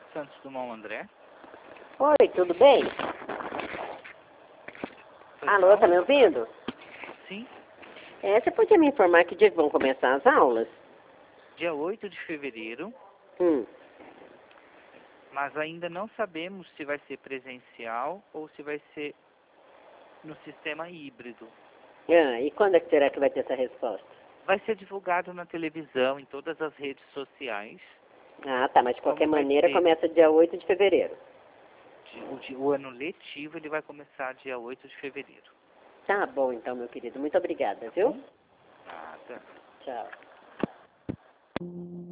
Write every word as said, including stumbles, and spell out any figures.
Santos Dumont, André. Oi, tudo bem? Pois Alô, não? tá me ouvindo? Sim. É, você podia me informar que dia que vão começar as aulas? Dia oito de fevereiro, Hum. mas ainda não sabemos se vai ser presencial ou se vai ser no sistema híbrido. Ah, e quando é que será que vai ter essa resposta? Vai ser divulgado na televisão, em todas as redes sociais. Ah, tá, mas de qualquer Como vai maneira ser? começa dia oito de fevereiro. O, di- o ano letivo ele vai começar dia oito de fevereiro. Tá bom então, meu querido. Muito obrigada, viu? Nada. Tchau.